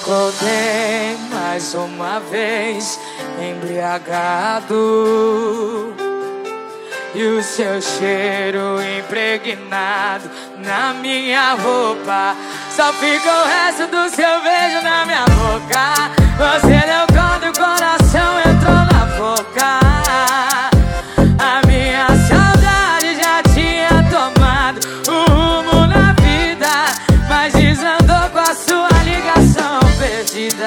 Acordei mais uma vez, embriagado, e o seu cheiro impregnado na minha roupa. Só fica o resto do seu beijo na minha boca. Você deu conta e o coração entrou na boca. A minha saudade já tinha tomado o rumo na vida, mas desandou com a sua ligação perdida.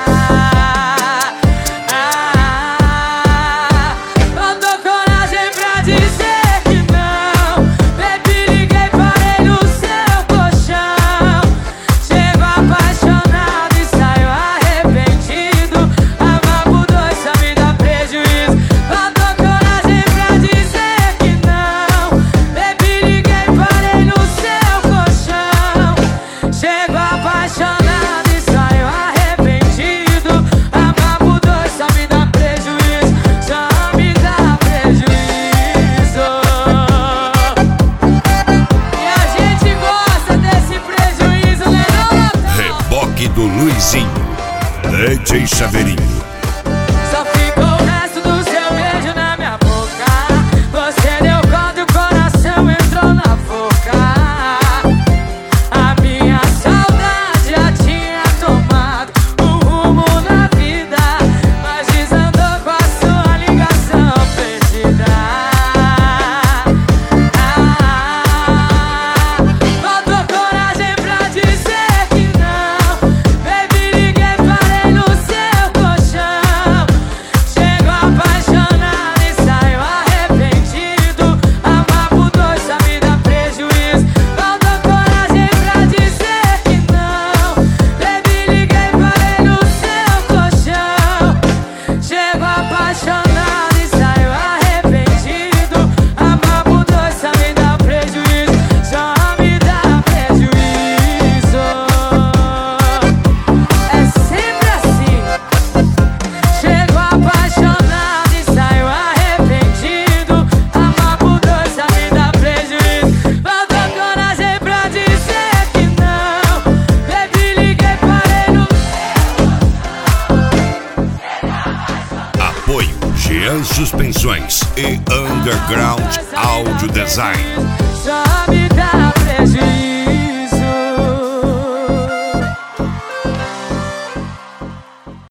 Do Luizinho, DJ Chaveirinho. Só ficou o resto do seu beijo na minha boca. Você deu conta e o coração entrou na boca. A minha saudade já tinha tomado o rumo na vida, mas desandou com a sua ligação perdida. Faltou coragem pra dizer que não. Suspensões e Underground Audio Design. Só me dá prejuízo.